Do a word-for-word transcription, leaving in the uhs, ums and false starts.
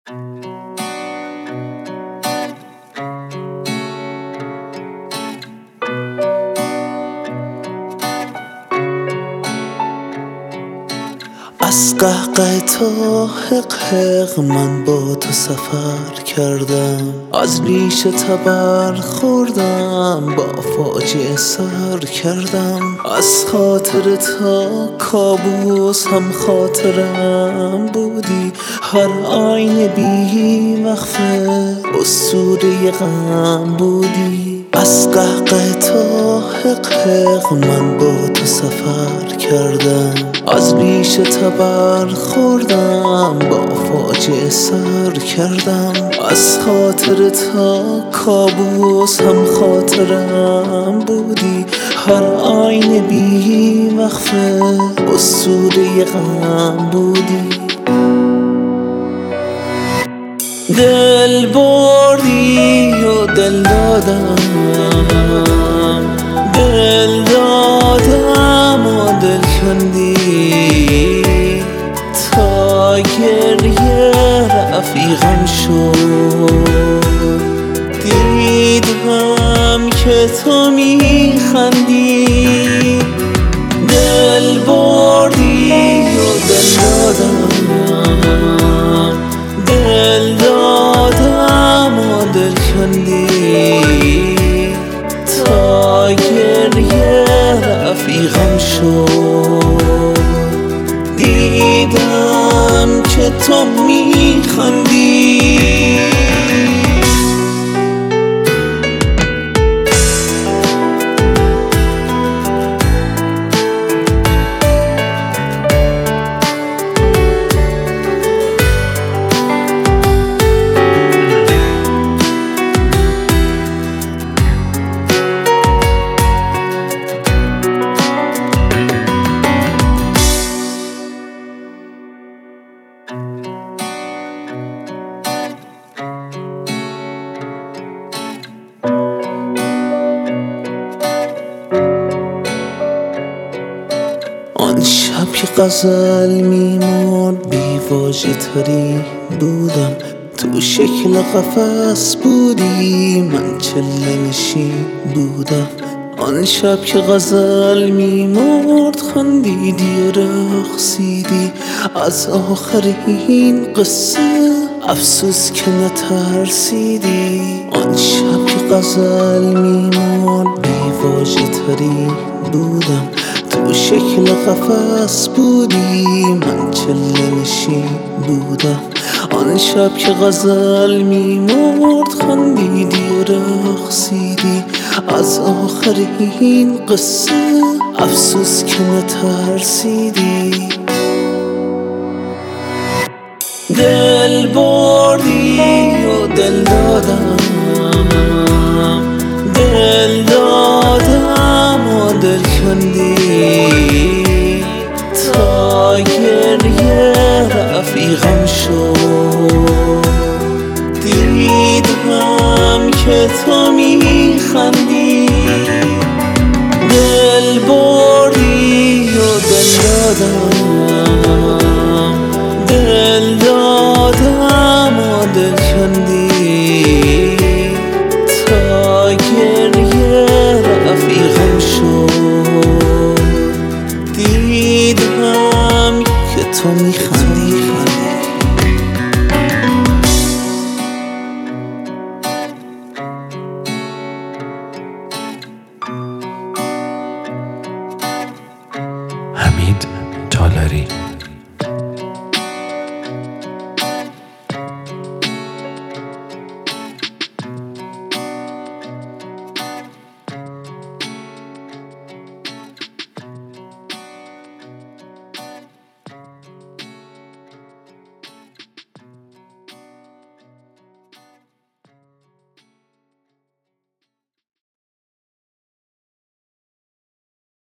از قهقه تا حقحق من با تو سفر کردم، از ریشه تبر خوردم، با فاجعه سر کردم. از خاطر تا کابوس هم خاطرم بودی، هر آینه بی وقفه اسطوره غم بودی. از قهقه تا حقحق من با تو سفر کردم، از ریشه تبر خوردم، با فاجعه سر کردم. از خاطر تا کابوس هم خاطرم بودی، هر آینه بی وقفه اسطوره غم بودی. دل بردی و دل دادم، دل دادم و دل کندی، تا گریه رفیقم شد. دیدم که تو میخندی، دل بردی و دل دادم، دل دادم و دل کندی، تا گریه رفیقم شد. دیدم که تو میخندی. آن شب که غزل میمرد بی واژه تری بودم، تو شکل قفس بودی، من چله نشین بودم. آن شب که غزل میمرد خندیدی و رقصیدی، از آخر این قصه افسوس که نترسیدی. آن شب که غزل میمرد بی واژه تری بودم، تو شکل قفس بودی، من چله نشین بودم. آن شب که غزل میمرد خندیدی و رقصیدی، از آخر این قصه افسوس که نترسیدی. دل بردی و دل دادم، دل دادم و دل کندی، تا گریه رفیقم شد. دیدم که تو میخندی، دل بردی و دل دادم، دل دادم و دل کندی، تا گریه رفیقم شد. دیدم که تو میخندی. حمید تالری.